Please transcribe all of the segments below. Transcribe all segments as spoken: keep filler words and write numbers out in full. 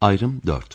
Ayrım dört.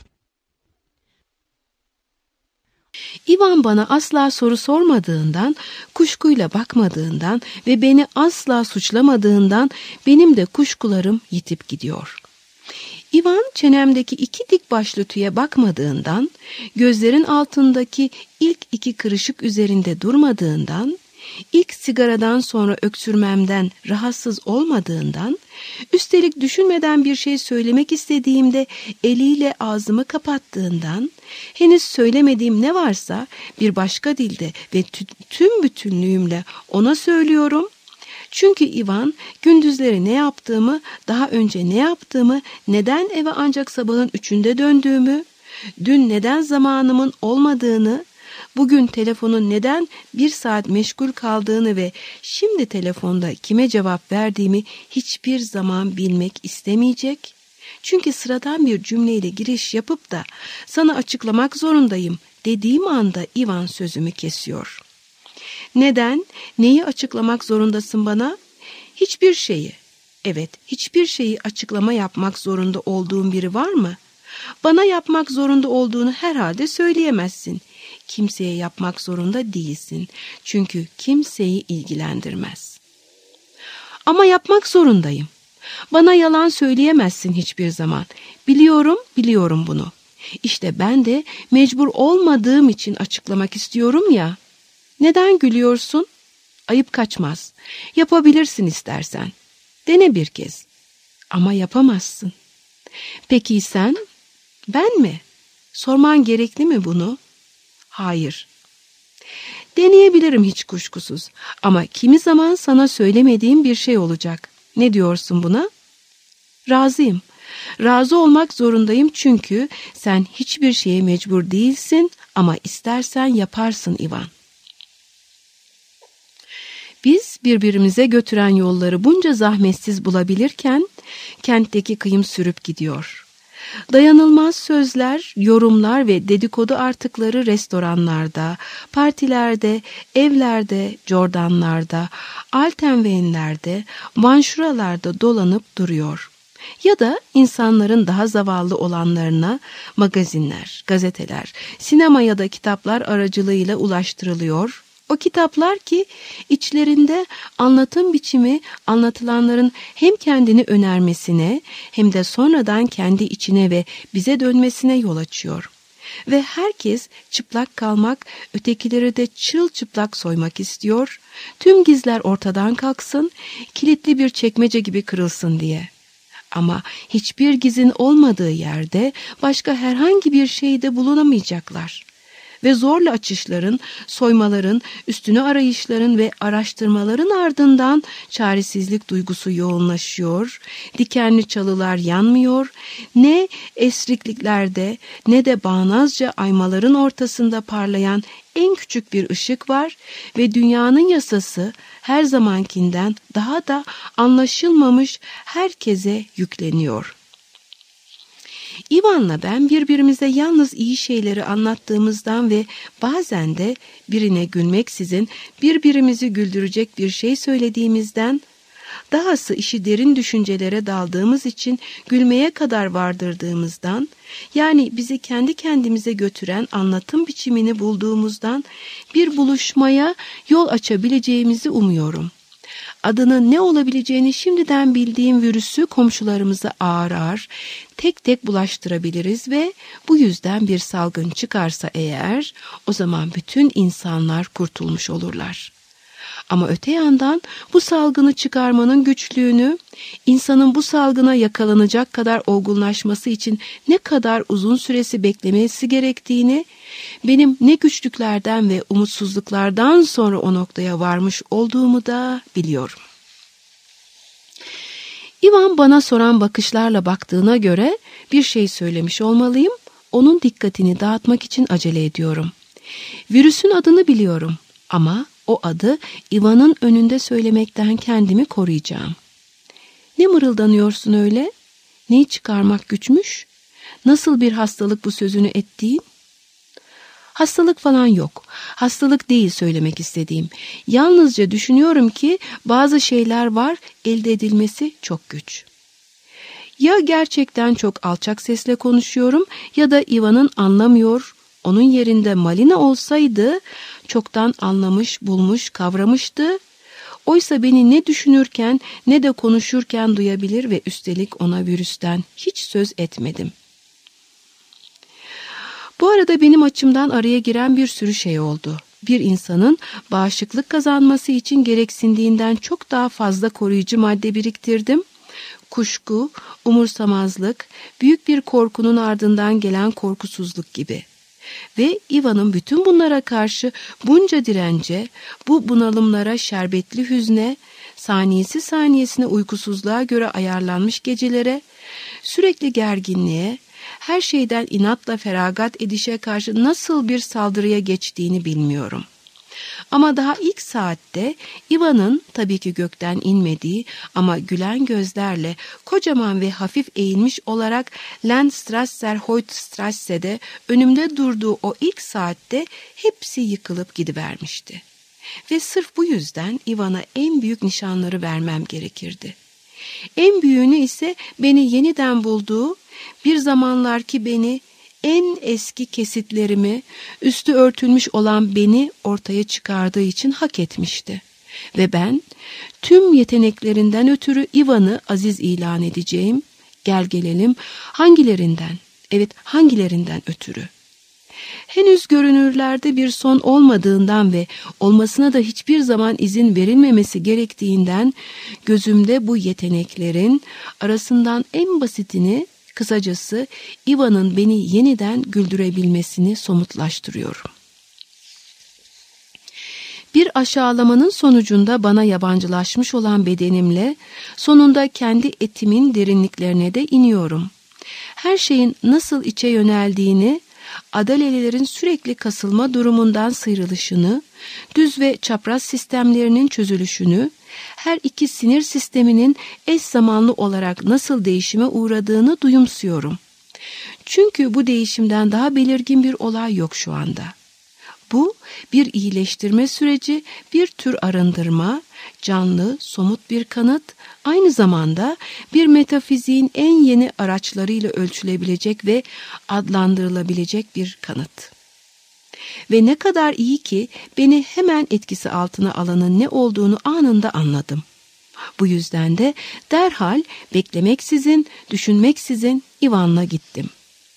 İvan bana asla soru sormadığından, kuşkuyla bakmadığından ve beni asla suçlamadığından benim de kuşkularım yitip gidiyor. İvan çenemdeki iki dik başlı tüye bakmadığından, gözlerin altındaki ilk iki kırışık üzerinde durmadığından, ilk sigaradan sonra öksürmemden rahatsız olmadığından, üstelik düşünmeden bir şey söylemek istediğimde eliyle ağzımı kapattığından, henüz söylemediğim ne varsa bir başka dilde ve tüm bütünlüğümle ona söylüyorum. Çünkü İvan gündüzleri ne yaptığımı, daha önce ne yaptığımı, neden eve ancak sabahın üçünde döndüğümü, dün neden zamanımın olmadığını, bugün telefonun neden bir saat meşgul kaldığını ve şimdi telefonda kime cevap verdiğimi hiçbir zaman bilmek istemeyecek. Çünkü sıradan bir cümleyle giriş yapıp da sana açıklamak zorundayım dediğim anda İvan sözümü kesiyor. Neden? Neyi açıklamak zorundasın bana? Hiçbir şeyi. Evet, hiçbir şeyi açıklama yapmak zorunda olduğun biri var mı? Bana yapmak zorunda olduğunu herhalde söyleyemezsin. Kimseye yapmak zorunda değilsin. Çünkü kimseyi ilgilendirmez. Ama yapmak zorundayım. Bana yalan söyleyemezsin hiçbir zaman. Biliyorum, biliyorum bunu. İşte ben de mecbur olmadığım için açıklamak istiyorum ya. Neden gülüyorsun? Ayıp kaçmaz. Yapabilirsin istersen. Dene bir kez. Ama yapamazsın. Peki sen? Ben mi? Sorman gerekli mi bunu? Hayır. Deneyebilirim hiç kuşkusuz. Ama kimi zaman sana söylemediğim bir şey olacak. Ne diyorsun buna? Razıyım. Razı olmak zorundayım çünkü sen hiçbir şeye mecbur değilsin ama istersen yaparsın İvan. Biz birbirimize götüren yolları bunca zahmetsiz bulabilirken kentteki kıyım sürüp gidiyor. Dayanılmaz sözler, yorumlar ve dedikodu artıkları restoranlarda, partilerde, evlerde, jordanlarda, altenveynlerde, manşuralarda dolanıp duruyor. Ya da insanların daha zavallı olanlarına magazinler, gazeteler, sinema ya da kitaplar aracılığıyla ulaştırılıyor. O kitaplar ki içlerinde anlatım biçimi anlatılanların hem kendini önermesine hem de sonradan kendi içine ve bize dönmesine yol açıyor. Ve herkes çıplak kalmak, ötekileri de çırılçıplak soymak istiyor. Tüm gizler ortadan kalksın, kilitli bir çekmece gibi kırılsın diye. Ama hiçbir gizin olmadığı yerde başka herhangi bir şeyde bulunamayacaklar. Ve zorla açışların, soymaların, üstünü arayışların ve araştırmaların ardından çaresizlik duygusu yoğunlaşıyor, dikenli çalılar yanmıyor, ne esrikliklerde ne de bağnazca aymaların ortasında parlayan en küçük bir ışık var ve dünyanın yasası her zamankinden daha da anlaşılmamış herkese yükleniyor. İvan'la ben birbirimize yalnız iyi şeyleri anlattığımızdan ve bazen de birine gülmeksizin birbirimizi güldürecek bir şey söylediğimizden, dahası işi derin düşüncelere daldığımız için gülmeye kadar vardırdığımızdan, yani bizi kendi kendimize götüren anlatım biçimini bulduğumuzdan bir buluşmaya yol açabileceğimizi umuyorum. Adının ne olabileceğini şimdiden bildiğim virüsü komşularımıza ağır ağır tek tek bulaştırabiliriz ve bu yüzden bir salgın çıkarsa eğer o zaman bütün insanlar kurtulmuş olurlar. Ama öte yandan bu salgını çıkarmanın güçlüğünü, insanın bu salgına yakalanacak kadar olgunlaşması için ne kadar uzun süresi beklemesi gerektiğini, benim ne güçlüklerden ve umutsuzluklardan sonra o noktaya varmış olduğumu da biliyorum. İvan bana soran bakışlarla baktığına göre bir şey söylemiş olmalıyım, onun dikkatini dağıtmak için acele ediyorum. Virüsün adını biliyorum ama o adı İvan'ın önünde söylemekten kendimi koruyacağım. Ne mırıldanıyorsun öyle? Neyi çıkarmak güçmüş? Nasıl bir hastalık bu sözünü ettiğin? Hastalık falan yok. Hastalık değil söylemek istediğim. Yalnızca düşünüyorum ki bazı şeyler var, elde edilmesi çok güç. Ya gerçekten çok alçak sesle konuşuyorum ya da Ivan'ın anlamıyor, onun yerinde Malina olsaydı çoktan anlamış, bulmuş, kavramıştı. Oysa beni ne düşünürken ne de konuşurken duyabilir ve üstelik ona virüsten hiç söz etmedim. Bu arada benim açımdan araya giren bir sürü şey oldu. Bir insanın bağışıklık kazanması için gereksindiğinden çok daha fazla koruyucu madde biriktirdim. Kuşku, umursamazlık, büyük bir korkunun ardından gelen korkusuzluk gibi. Ve Ivan'ın bütün bunlara karşı bunca dirence, bu bunalımlara, şerbetli hüzne, saniyesi saniyesine uykusuzluğa göre ayarlanmış gecelere, sürekli gerginliğe, her şeyden inatla feragat edişe karşı nasıl bir saldırıya geçtiğini bilmiyorum. Ama daha ilk saatte Ivan'ın tabii ki gökten inmediği ama gülen gözlerle kocaman ve hafif eğilmiş olarak Landstrasser Hoytstrasse'de önümde durduğu o ilk saatte hepsi yıkılıp gidivermişti. Ve sırf bu yüzden Ivan'a en büyük nişanları vermem gerekirdi. En büyüğünü ise beni yeniden bulduğu, bir zamanlar ki beni, en eski kesitlerimi, üstü örtülmüş olan beni ortaya çıkardığı için hak etmişti. Ve ben tüm yeteneklerinden ötürü Ivan'ı aziz ilan edeceğim. Gel gelelim hangilerinden, evet hangilerinden ötürü. Henüz görünürlerde bir son olmadığından ve olmasına da hiçbir zaman izin verilmemesi gerektiğinden gözümde bu yeteneklerin arasından en basitini, kısacası Ivan'ın beni yeniden güldürebilmesini somutlaştırıyorum. Bir aşağılamanın sonucunda bana yabancılaşmış olan bedenimle sonunda kendi etimin derinliklerine de iniyorum. Her şeyin nasıl içe yöneldiğini, adalelerin sürekli kasılma durumundan sıyrılışını, düz ve çapraz sistemlerinin çözülüşünü, her iki sinir sisteminin eş zamanlı olarak nasıl değişime uğradığını duyumsuyorum. Çünkü bu değişimden daha belirgin bir olay yok şu anda. Bu bir iyileştirme süreci, bir tür arındırma, canlı, somut bir kanıt, aynı zamanda bir metafiziğin en yeni araçlarıyla ölçülebilecek ve adlandırılabilecek bir kanıt. Ve ne kadar iyi ki beni hemen etkisi altına alanın ne olduğunu anında anladım. Bu yüzden de derhal beklemeksizin, düşünmeksizin Ivan'la gittim.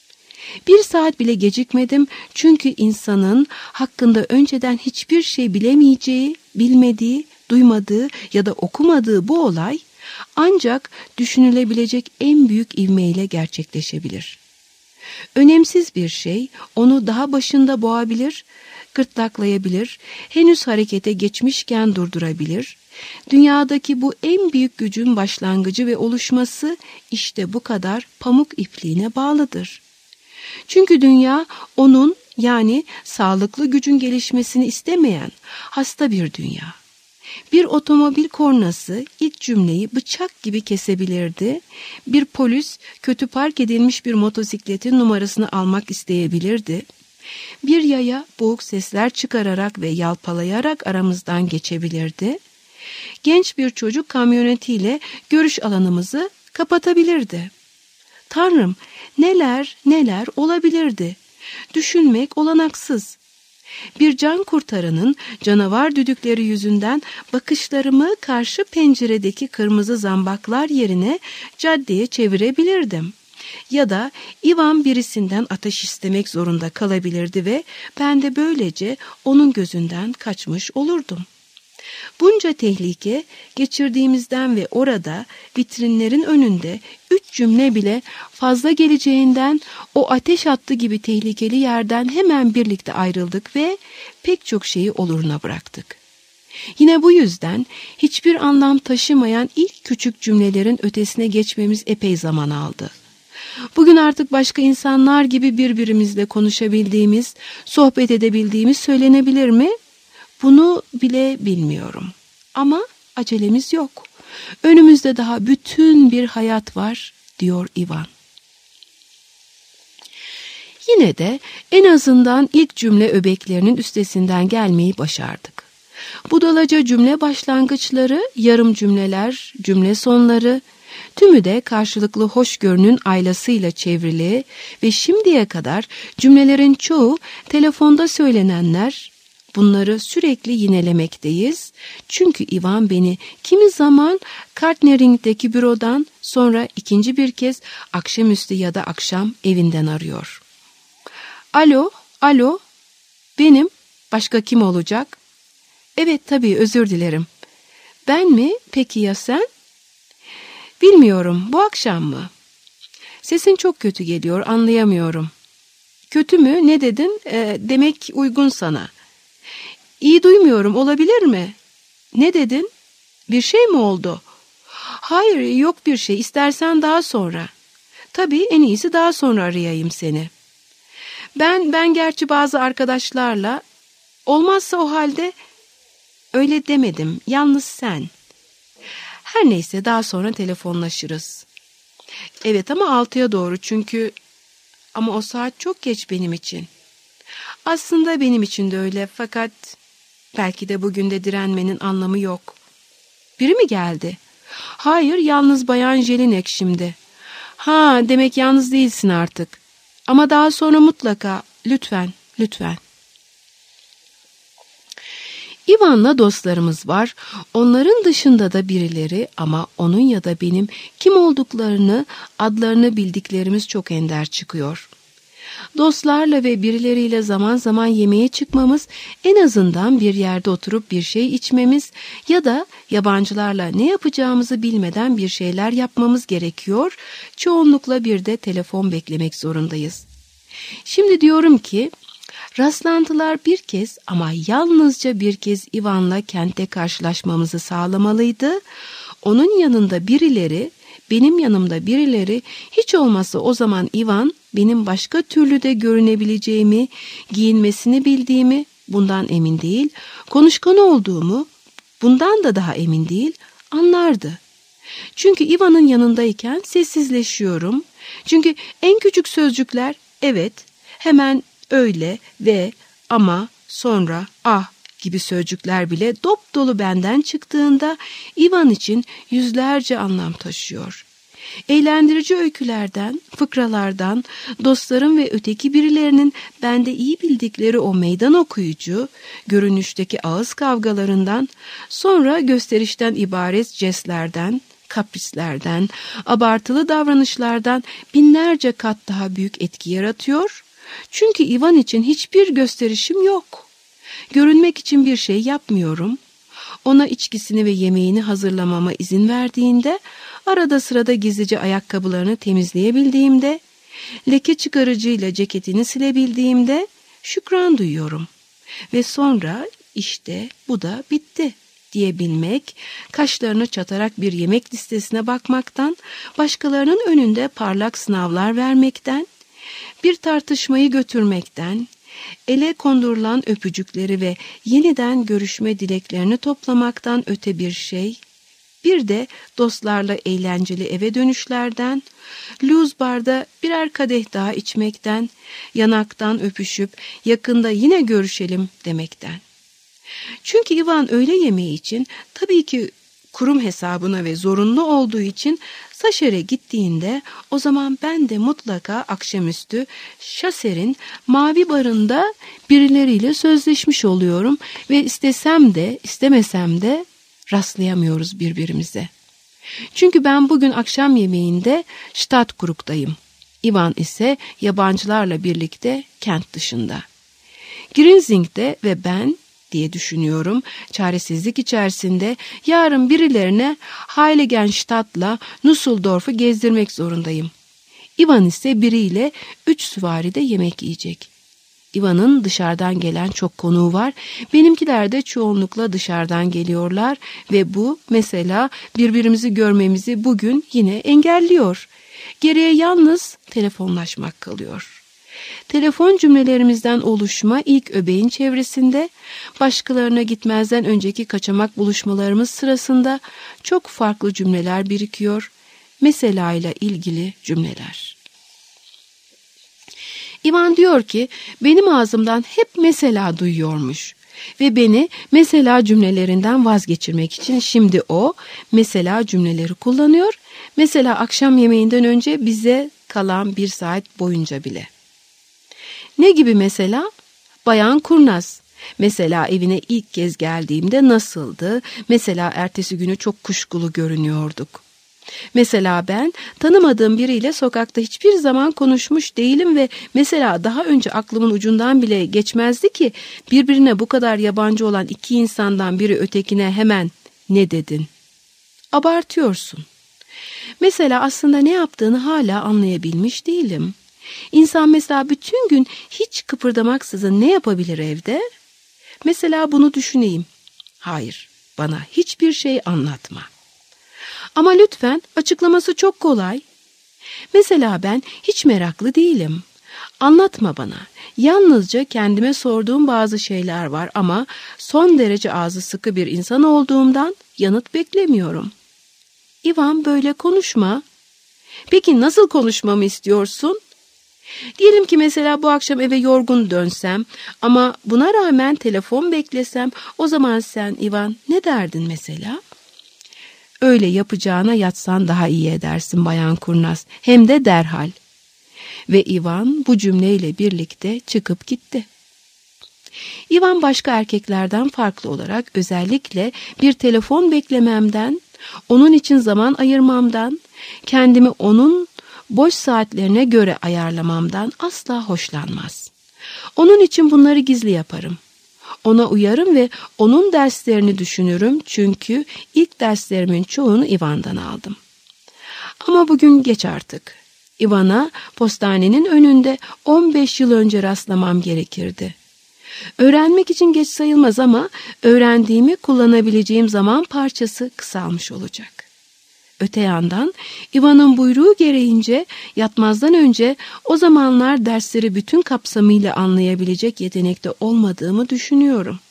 Bir saat bile gecikmedim çünkü insanın hakkında önceden hiçbir şey bilemeyeceği, bilmediği, duymadığı ya da okumadığı bu olay ancak düşünülebilecek en büyük ivmeyle gerçekleşebilir. Önemsiz bir şey onu daha başında boğabilir, gırtlaklayabilir, henüz harekete geçmişken durdurabilir. Dünyadaki bu en büyük gücün başlangıcı ve oluşması işte bu kadar pamuk ipliğine bağlıdır. Çünkü dünya onun, yani sağlıklı gücün gelişmesini istemeyen hasta bir dünya. Bir otomobil kornası ilk cümleyi bıçak gibi kesebilirdi. Bir polis kötü park edilmiş bir motosikletin numarasını almak isteyebilirdi. Bir yaya boğuk sesler çıkararak ve yalpalayarak aramızdan geçebilirdi. Genç bir çocuk kamyonetiyle görüş alanımızı kapatabilirdi. Tanrım, neler neler olabilirdi. Düşünmek olanaksız. Bir can kurtaranın canavar düdükleri yüzünden bakışlarımı karşı penceredeki kırmızı zambaklar yerine caddeye çevirebilirdim. Ya da Ivan birisinden ateş istemek zorunda kalabilirdi ve ben de böylece onun gözünden kaçmış olurdum. Bunca tehlike geçirdiğimizden ve orada vitrinlerin önünde üç cümle bile fazla geleceğinden o ateş hattı gibi tehlikeli yerden hemen birlikte ayrıldık ve pek çok şeyi oluruna bıraktık. Yine bu yüzden hiçbir anlam taşımayan ilk küçük cümlelerin ötesine geçmemiz epey zaman aldı. Bugün artık başka insanlar gibi birbirimizle konuşabildiğimiz, sohbet edebildiğimiz söylenebilir mi? Bunu bile bilmiyorum. Ama acelemiz yok. Önümüzde daha bütün bir hayat var, diyor Ivan. Yine de en azından ilk cümle öbeklerinin üstesinden gelmeyi başardık. Budalaca cümle başlangıçları, yarım cümleler, cümle sonları, Tümü de karşılıklı hoşgörünün aylasıyla çevrili ve şimdiye kadar cümlelerin çoğu telefonda söylenenler. Bunları sürekli yinelemekteyiz. Çünkü Ivan beni kimi zaman Kartnering'deki bürodan, sonra ikinci bir kez akşamüstü ya da akşam evinden arıyor. Alo, alo, benim, başka kim olacak? Evet tabii, özür dilerim. Ben mi? Peki ya sen? Bilmiyorum, bu akşam mı? Sesin çok kötü geliyor, anlayamıyorum. Kötü mü? Ne dedin? E, demek uygun sana. İyi duymuyorum, olabilir mi? Ne dedin? Bir şey mi oldu? Hayır, yok bir şey. İstersen daha sonra. Tabii, en iyisi daha sonra arayayım seni. Ben, ben gerçi bazı arkadaşlarla... Olmazsa o halde... Öyle demedim, yalnız sen. Her neyse, daha sonra telefonlaşırız. Evet ama altıya doğru, çünkü... Ama o saat çok geç benim için. Aslında benim için de öyle, fakat... Belki de bugün de direnmenin anlamı yok. Biri mi geldi? Hayır, yalnız Bayan Jelinek şimdi. Ha, demek yalnız değilsin artık. Ama daha sonra mutlaka, lütfen, lütfen. Ivan'la dostlarımız var. Onların dışında da birileri, ama onun ya da benim kim olduklarını, adlarını bildiklerimiz çok ender çıkıyor. Dostlarla ve birileriyle zaman zaman yemeğe çıkmamız, en azından bir yerde oturup bir şey içmemiz ya da yabancılarla ne yapacağımızı bilmeden bir şeyler yapmamız gerekiyor. Çoğunlukla bir de telefon beklemek zorundayız. Şimdi diyorum ki, rastlantılar bir kez ama yalnızca bir kez Ivan'la kentte karşılaşmamızı sağlamalıydı. Onun yanında birileri, benim yanımda birileri, hiç olmazsa o zaman Ivan, benim başka türlü de görünebileceğimi, giyinmesini bildiğimi, bundan emin değil, konuşkan olduğumu, bundan da daha emin değil, anlardı. Çünkü Ivan'ın yanındayken sessizleşiyorum. Çünkü en küçük sözcükler, evet, hemen öyle ve ama, sonra, ah gibi sözcükler bile dop dolu benden çıktığında Ivan için yüzlerce anlam taşıyor. Eğlendirici öykülerden, fıkralardan, dostlarım ve öteki birilerinin bende iyi bildikleri o meydan okuyucu, görünüşteki ağız kavgalarından, sonra gösterişten ibaret jestlerden, kaprislerden, abartılı davranışlardan binlerce kat daha büyük etki yaratıyor. Çünkü Ivan için hiçbir gösterişim yok. Görünmek için bir şey yapmıyorum. Ona içkisini ve yemeğini hazırlamama izin verdiğinde, arada sırada gizlice ayakkabılarını temizleyebildiğimde, leke çıkarıcıyla ceketini silebildiğimde şükran duyuyorum. Ve sonra işte bu da bitti diyebilmek, kaşlarını çatarak bir yemek listesine bakmaktan, başkalarının önünde parlak sınavlar vermekten, bir tartışmayı götürmekten, ele kondurulan öpücükleri ve yeniden görüşme dileklerini toplamaktan öte bir şey, bir de dostlarla eğlenceli eve dönüşlerden, Luz barda birer kadeh daha içmekten, yanaktan öpüşüp yakında yine görüşelim demekten. Çünkü Ivan öğle yemeği için, tabii ki kurum hesabına ve zorunlu olduğu için Saşer'e gittiğinde, o zaman ben de mutlaka akşamüstü Şaser'in mavi barında birileriyle sözleşmiş oluyorum ve istesem de istemesem de rastlayamıyoruz birbirimize. Çünkü ben bugün akşam yemeğinde Stadtkrug'dayım. Ivan ise yabancılarla birlikte kent dışında. Grinzing'de ve ben diye düşünüyorum, çaresizlik içerisinde yarın birilerine Heiligenstadt'la Nusseldorf'u gezdirmek zorundayım. Ivan ise biriyle üç süvaride yemek yiyecek. Ivan'ın dışarıdan gelen çok konuğu var, benimkiler de çoğunlukla dışarıdan geliyorlar ve bu mesela birbirimizi görmemizi bugün yine engelliyor. Geriye yalnız telefonlaşmak kalıyor. Telefon cümlelerimizden oluşma ilk öbeğin çevresinde, başkalarına gitmezden önceki kaçamak buluşmalarımız sırasında çok farklı cümleler birikiyor, mesela ile ilgili cümleler. Ivan diyor ki, benim ağzımdan hep mesela duyuyormuş ve beni mesela cümlelerinden vazgeçirmek için şimdi o mesela cümleleri kullanıyor Mesela akşam yemeğinden önce bize kalan bir saat boyunca bile. Ne gibi mesela? Bayan Kurnaz. Mesela evine ilk kez geldiğimde nasıldı? Mesela ertesi günü çok kuşkulu görünüyorduk. Mesela ben tanımadığım biriyle sokakta hiçbir zaman konuşmuş değilim ve mesela daha önce aklımın ucundan bile geçmezdi ki birbirine bu kadar yabancı olan iki insandan biri ötekine hemen "Ne dedin?" Abartıyorsun. Mesela aslında ne yaptığını hala anlayabilmiş değilim. İnsan mesela bütün gün hiç kıpırdamaksızın ne yapabilir evde? Mesela bunu düşüneyim. Hayır, bana hiçbir şey anlatma. Ama lütfen, açıklaması çok kolay. Mesela ben hiç meraklı değilim. Anlatma bana. Yalnızca kendime sorduğum bazı şeyler var ama son derece ağzı sıkı bir insan olduğumdan yanıt beklemiyorum. İvan, böyle konuşma. Peki nasıl konuşmamı istiyorsun? Diyelim ki mesela bu akşam eve yorgun dönsem ama buna rağmen telefon beklesem, o zaman sen İvan ne derdin mesela? Öyle yapacağına yatsan daha iyi edersin Bayan Kurnaz, hem de derhal. Ve İvan bu cümleyle birlikte çıkıp gitti. İvan başka erkeklerden farklı olarak özellikle bir telefon beklememden, onun için zaman ayırmamdan, kendimi onun boş saatlerine göre ayarlamamdan asla hoşlanmaz. Onun için bunları gizli yaparım. Ona uyarım ve onun derslerini düşünürüm çünkü ilk derslerimin çoğunu İvan'dan aldım. Ama bugün geç artık. İvan'a postanenin önünde on beş yıl önce rastlamam gerekirdi. Öğrenmek için geç sayılmaz ama öğrendiğimi kullanabileceğim zaman parçası kısalmış olacak. Öte yandan İvan'ın buyruğu gereğince yatmazdan önce o zamanlar dersleri bütün kapsamıyla anlayabilecek yetenekte olmadığımı düşünüyorum.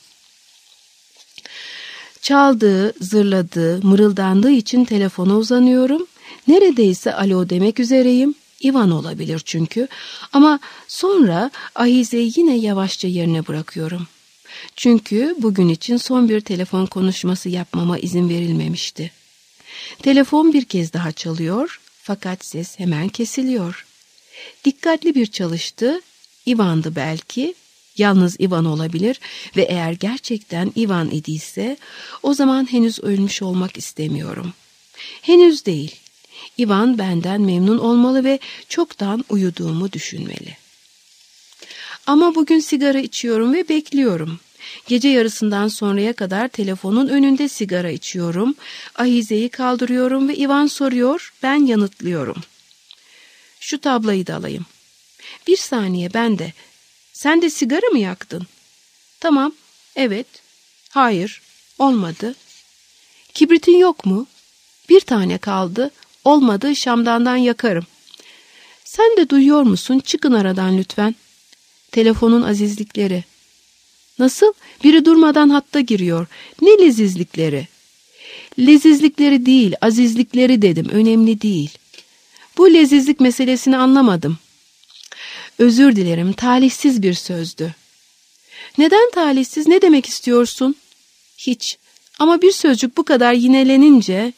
Çaldığı, zırladığı, mırıldandığı için telefona uzanıyorum. Neredeyse alo demek üzereyim. İvan olabilir çünkü. Ama sonra ahizeyi yine yavaşça yerine bırakıyorum. Çünkü bugün için son bir telefon konuşması yapmama izin verilmemişti. Telefon bir kez daha çalıyor fakat ses hemen kesiliyor. Dikkatli bir çalıştı. İvan'dı belki. Yalnız İvan olabilir ve eğer gerçekten İvan idiyse o zaman henüz ölmüş olmak istemiyorum. Henüz değil. İvan benden memnun olmalı ve çoktan uyuduğumu düşünmeli. Ama bugün sigara içiyorum ve bekliyorum. Gece yarısından sonraya kadar telefonun önünde sigara içiyorum. Ahizeyi kaldırıyorum ve İvan soruyor, ben yanıtlıyorum. Şu tablayı da alayım. Bir saniye, ben de. Sen de sigara mı yaktın? Tamam, evet, hayır, olmadı. Kibritin yok mu? Bir tane kaldı, olmadı, şamdandan yakarım. Sen de duyuyor musun? Çıkın aradan lütfen. Telefonun azizlikleri. Nasıl? Biri durmadan hatta giriyor. Ne lezizlikleri? Lezizlikleri değil, azizlikleri dedim. Önemli değil. Bu lezizlik meselesini anlamadım. Özür dilerim, talihsiz bir sözdü. Neden talihsiz? Ne demek istiyorsun? Hiç. Ama bir sözcük bu kadar yinelenince...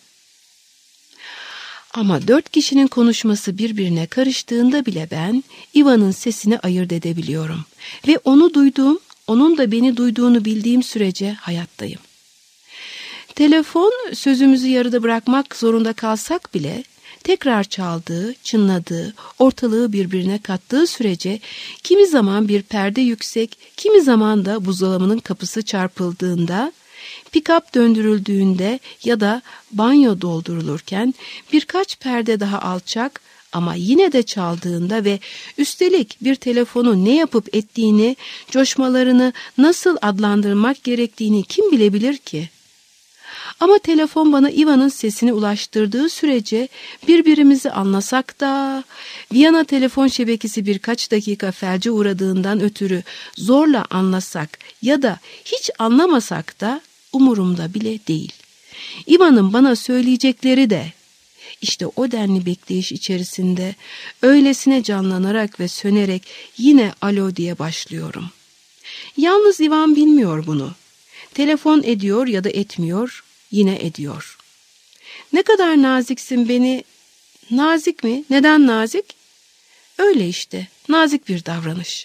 Ama dört kişinin konuşması birbirine karıştığında bile ben İvan'ın sesini ayırt edebiliyorum. Ve onu duyduğum, onun da beni duyduğunu bildiğim sürece hayattayım. Telefon sözümüzü yarıda bırakmak zorunda kalsak bile tekrar çaldığı, çınladığı, ortalığı birbirine kattığı sürece kimi zaman bir perde yüksek, kimi zaman da buzdolabının kapısı çarpıldığında, pikap döndürüldüğünde ya da banyo doldurulurken birkaç perde daha alçak ama yine de çaldığında ve üstelik bir telefonun ne yapıp ettiğini, coşmalarını nasıl adlandırmak gerektiğini kim bilebilir ki? Ama telefon bana İvan'ın sesini ulaştırdığı sürece birbirimizi anlasak da Viyana telefon şebekesi birkaç dakika felce uğradığından ötürü zorla anlasak ya da hiç anlamasak da umurumda bile değil. İvan'ın bana söyleyecekleri de işte o denli bekleyiş içerisinde öylesine canlanarak ve sönerek yine alo diye başlıyorum. Yalnız İvan bilmiyor bunu. Telefon ediyor ya da etmiyor, yine ediyor. Ne kadar naziksin, beni Nazik mi? Neden nazik? Öyle işte, nazik bir davranış.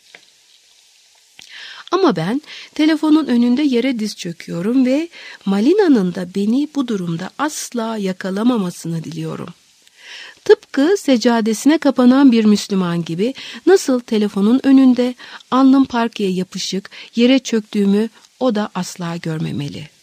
Ama ben telefonun önünde yere diz çöküyorum ve Malina'nın da beni bu durumda asla yakalamamasını diliyorum. Tıpkı seccadesine kapanan bir Müslüman gibi nasıl telefonun önünde alnım parkeye yapışık yere çöktüğümü o da asla görmemeli.